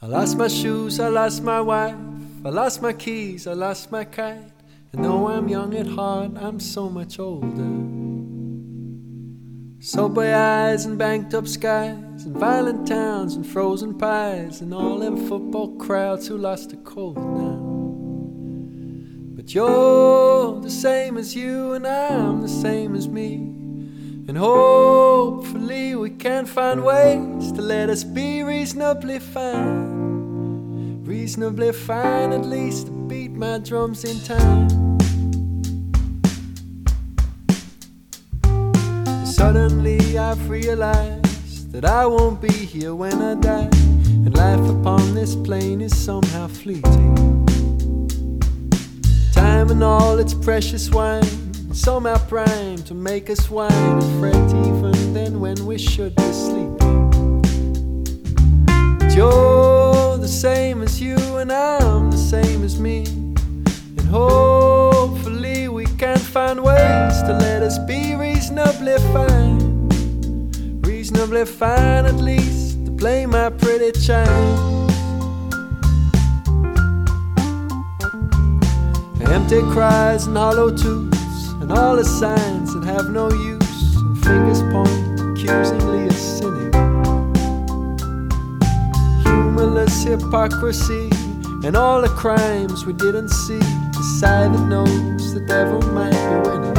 I lost my shoes, I lost my wife, I lost my keys, I lost my kite. And though I'm young at heart, I'm so much older. Subway eyes and banked up skies, and violent towns and frozen pies, and all them football crowds who lost the cold now. But you're the same as you, and I'm the same as me. And hopefully we can find ways to let us be reasonably fine. Reasonably fine, at least to beat my drums in time. Suddenly I've realized that I won't be here when I die, and life upon this plane is somehow fleeting. Time and all its precious wine, somehow primed to make us whine and fret even then when we should be sleeping. But you're the same as you, and I'm the same as me. And hopefully we can find ways to let us be reasonably fine. Reasonably fine, at least to play my pretty chimes. Empty cries and hollow tooths, and all the signs that have no use, and fingers point accusingly at sinning. Humorless hypocrisy, and all the crimes we didn't see. The side that knows the devil might be winning.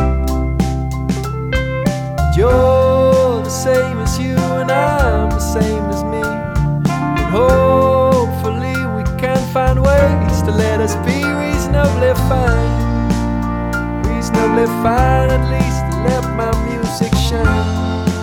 You're the same as you, and I'm the same as me. And hopefully we can find ways to let us be reasonably fine. Reasonably fine, at least to let my music shine.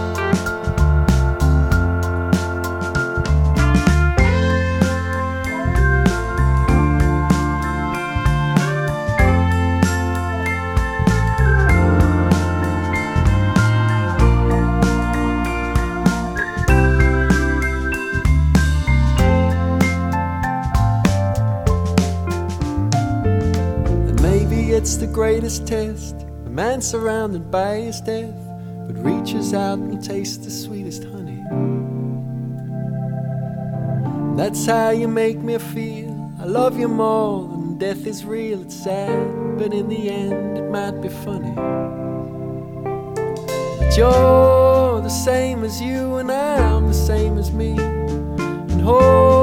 It's the greatest test, a man surrounded by his death, but reaches out and tastes the sweetest honey. That's how you make me feel. I love you more than death is real. It's sad, but in the end it might be funny. But you're the same as you, and I'm the same as me. And